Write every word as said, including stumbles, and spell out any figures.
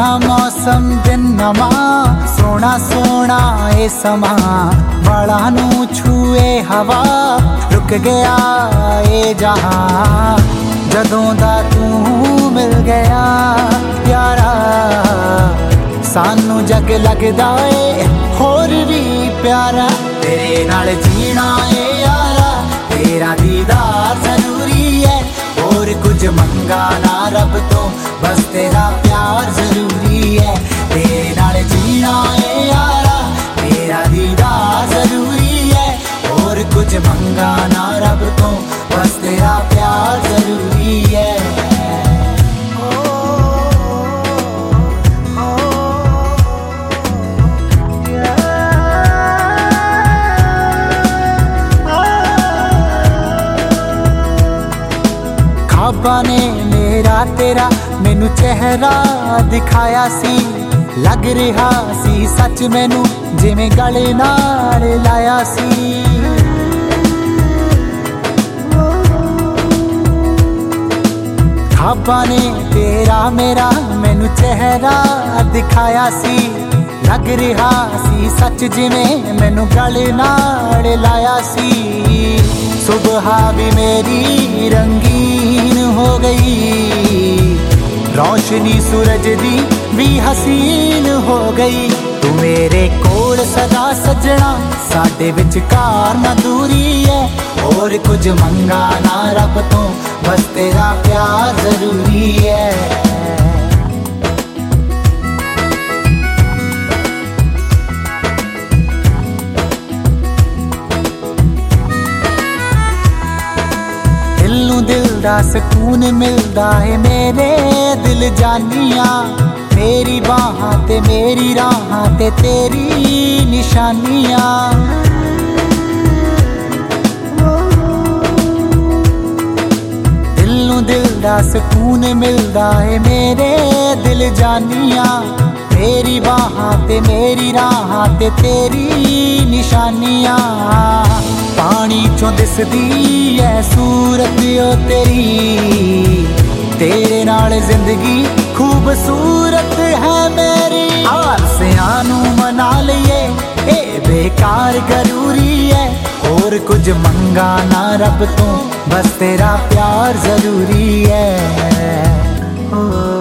नया मौसम दिन नवा सोना सोना ए समा वाला नू छूए हवा रुक गया ए जहां जदों दा तू मिल गया प्यारा सानू जग लगदा ए होर भी प्यारा तेरे नाल जीना ए यारा तेरा दीदार जरूरी है और कुछ मंगा ना रब तो बस तेरा प्यार जरूरी है तेरे नाल जीना है यारा तेरा दीदार जरूरी है और कुछ मंगा ना रब तो बस तेरा प्यार जरूरी है। ख्वाबां ने मेरा तेरा मैनू चेहरा दिखाया सी लग रहा सी सच मैनू जिवें गले नाल लाया सी ख्वाबां ने तेरा मेरा मैनू चेहरा दिखाया सी लग रहा सी सच जिवें मैनू गले नाल लाया सी सुबह भी मेरी रंगीन हो गई रोशनी सूरज दी भी हसीन हो गई तू मेरे कोल सदा सजना साडे विचकार ना दूरी है और कुछ मंगा ना रब तो बस तेरा प्यार जरूरी है। दिल दा सुकून मिलदा है मेरे दिल जानिया मेरी बाहां ते मेरी राहां ते तेरी निशानियां दिल नू दिल दा सुकून मिलदा है मेरे दिल जानिया मेरी बाहां ते मेरी राहां ते तेरी निशानियां पानी चों दिसदी है सूरत ओ तेरी तेरे नाल जिंदगी खूबसूरत है मेरी आसियां नू मना लईए ए बेकार जरूरी है और कुछ मंगा ना रब तो बस तेरा प्यार जरूरी है।